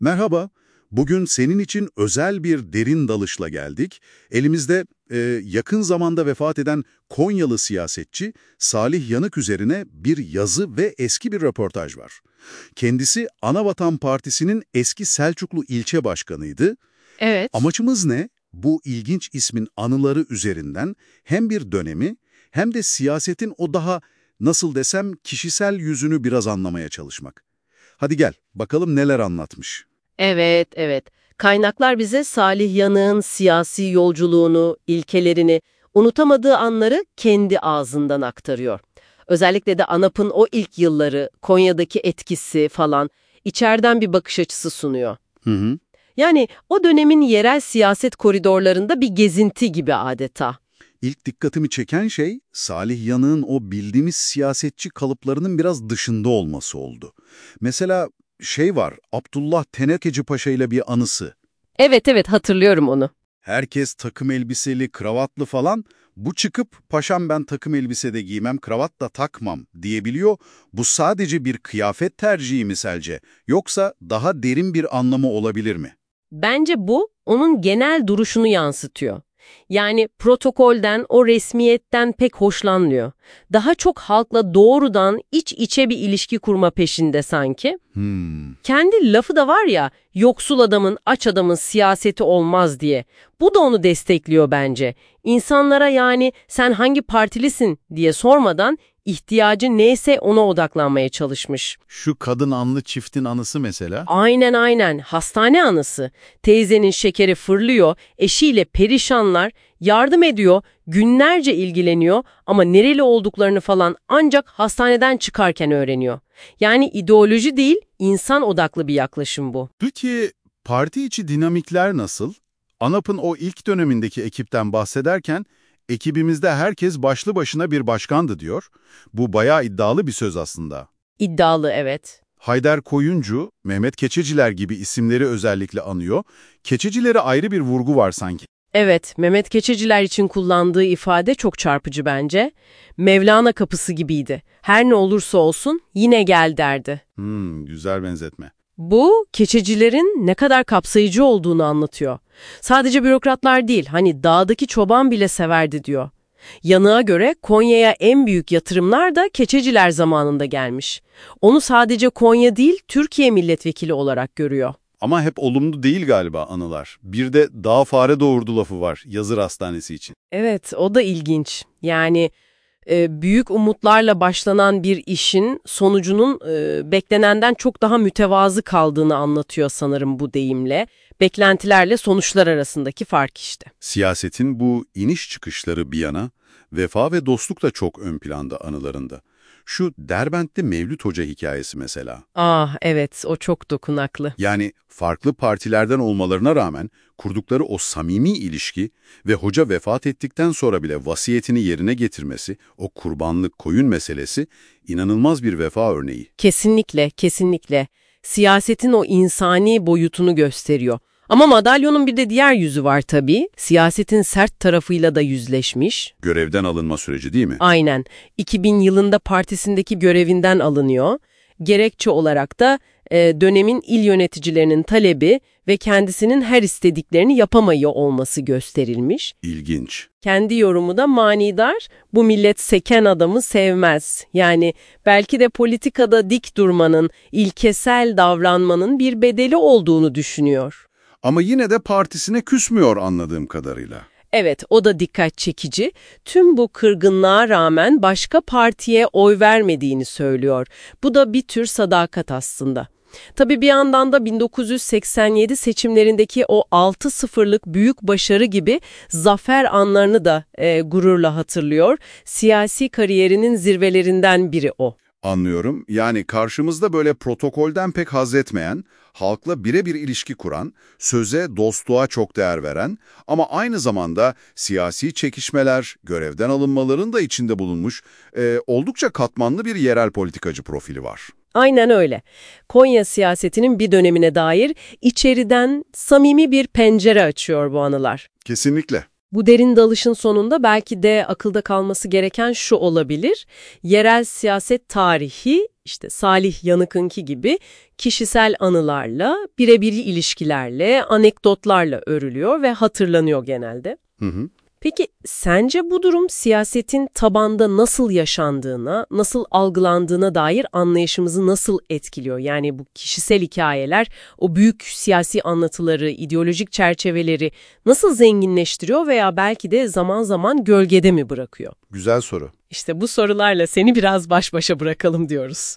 Merhaba, bugün senin için özel bir derin dalışla geldik. Elimizde yakın zamanda vefat eden Konyalı siyasetçi Salih Yanık üzerine bir yazı ve eski bir röportaj var. Kendisi Anavatan Partisi'nin eski Selçuklu ilçe başkanıydı. Evet. Amacımız ne? Bu ilginç ismin anıları üzerinden hem bir dönemi hem de siyasetin o daha, nasıl desem, kişisel yüzünü biraz anlamaya çalışmak. Hadi gel, bakalım neler anlatmış. Evet, evet. Kaynaklar bize Salih Yanık'ın siyasi yolculuğunu, ilkelerini, unutamadığı anları kendi ağzından aktarıyor. Özellikle de ANAP'ın o ilk yılları, Konya'daki etkisi falan içeriden bir bakış açısı sunuyor. Hı hı. Yani o dönemin yerel siyaset koridorlarında bir gezinti gibi adeta. İlk dikkatimi çeken şey Salih Yanık'ın o bildiğimiz siyasetçi kalıplarının biraz dışında olması oldu. Mesela var, Abdullah Tenekeci Paşa ile bir anısı. Evet, evet, hatırlıyorum onu. Herkes takım elbiseli, kravatlı falan. Bu çıkıp paşam ben takım elbise de giymem, kravat da takmam diyebiliyor. Bu sadece bir kıyafet tercihi mi sence? Yoksa daha derin bir anlamı olabilir mi? Bence bu onun genel duruşunu yansıtıyor. Yani protokolden, o resmiyetten pek hoşlanmıyor. Daha çok halkla doğrudan iç içe bir ilişki kurma peşinde sanki. Kendi lafı da var ya, yoksul adamın, aç adamın siyaseti olmaz diye. Bu da onu destekliyor bence. İnsanlara yani sen hangi partilisin diye sormadan ihtiyacı neyse ona odaklanmaya çalışmış. Şu kadın anlı çiftin anısı mesela. Aynen aynen. Hastane anısı. Teyzenin şekeri fırlıyor, eşiyle perişanlar, yardım ediyor, günlerce ilgileniyor ama nereli olduklarını falan ancak hastaneden çıkarken öğreniyor. Yani ideoloji değil, insan odaklı bir yaklaşım bu. Peki parti içi dinamikler nasıl? ANAP'ın o ilk dönemindeki ekipten bahsederken ekibimizde herkes başlı başına bir başkandı diyor. Bu bayağı iddialı bir söz aslında. İddialı, evet. Haydar Koyuncu, Mehmet Keçeciler gibi isimleri özellikle anıyor. Keçecilere ayrı bir vurgu var sanki. Evet, Mehmet Keçeciler için kullandığı ifade çok çarpıcı bence. Mevlana kapısı gibiydi. Her ne olursa olsun yine gel derdi. Güzel benzetme. Bu, keçecilerin ne kadar kapsayıcı olduğunu anlatıyor. Sadece bürokratlar değil, hani dağdaki çoban bile severdi diyor. Yanığa göre Konya'ya en büyük yatırımlar da keçeciler zamanında gelmiş. Onu sadece Konya değil, Türkiye milletvekili olarak görüyor. Ama hep olumlu değil galiba anılar. Bir de dağ fare doğurdu lafı var Yazır Hastanesi için. Evet, o da ilginç. Yani büyük umutlarla başlanan bir işin sonucunun beklenenden çok daha mütevazı kaldığını anlatıyor sanırım bu deyimle. Beklentilerle sonuçlar arasındaki fark işte. Siyasetin bu iniş çıkışları bir yana, vefa ve dostluk da çok ön planda anılarında. Şu Derbent'te Mevlüt Hoca hikayesi mesela. Ah evet, o çok dokunaklı. Yani farklı partilerden olmalarına rağmen kurdukları o samimi ilişki ve hoca vefat ettikten sonra bile vasiyetini yerine getirmesi, o kurbanlık koyun meselesi inanılmaz bir vefa örneği. Kesinlikle, kesinlikle. Siyasetin o insani boyutunu gösteriyor. Ama madalyonun bir de diğer yüzü var tabii. Siyasetin sert tarafıyla da yüzleşmiş. Görevden alınma süreci değil mi? Aynen. 2000 yılında partisindeki görevinden alınıyor. Gerekçe olarak da dönemin il yöneticilerinin talebi ve kendisinin her istediklerini yapamıyor olması gösterilmiş. İlginç. Kendi yorumu da manidar, bu millet seken adamı sevmez. Yani belki de politikada dik durmanın, ilkesel davranmanın bir bedeli olduğunu düşünüyor. Ama yine de partisine küsmüyor anladığım kadarıyla. Evet, o da dikkat çekici. Tüm bu kırgınlığa rağmen başka partiye oy vermediğini söylüyor. Bu da bir tür sadakat aslında. Tabii bir yandan da 1987 seçimlerindeki o 6-0'lık büyük başarı gibi zafer anlarını da gururla hatırlıyor. Siyasi kariyerinin zirvelerinden biri o. Anlıyorum. Yani karşımızda böyle protokolden pek haz etmeyen, halkla birebir ilişki kuran, söze, dostluğa çok değer veren ama aynı zamanda siyasi çekişmeler, görevden alınmaların da içinde bulunmuş oldukça katmanlı bir yerel politikacı profili var. Aynen öyle. Konya siyasetinin bir dönemine dair içeriden samimi bir pencere açıyor bu anılar. Kesinlikle. Bu derin dalışın sonunda belki de akılda kalması gereken şu olabilir: yerel siyaset tarihi İşte Salih Yanık'ınki gibi kişisel anılarla, birebir ilişkilerle, anekdotlarla örülüyor ve hatırlanıyor genelde. Hı hı. Peki sence bu durum siyasetin tabanda nasıl yaşandığına, nasıl algılandığına dair anlayışımızı nasıl etkiliyor? Yani bu kişisel hikayeler, o büyük siyasi anlatıları, ideolojik çerçeveleri nasıl zenginleştiriyor veya belki de zaman zaman gölgede mi bırakıyor? Güzel soru. İşte bu sorularla seni biraz baş başa bırakalım diyoruz.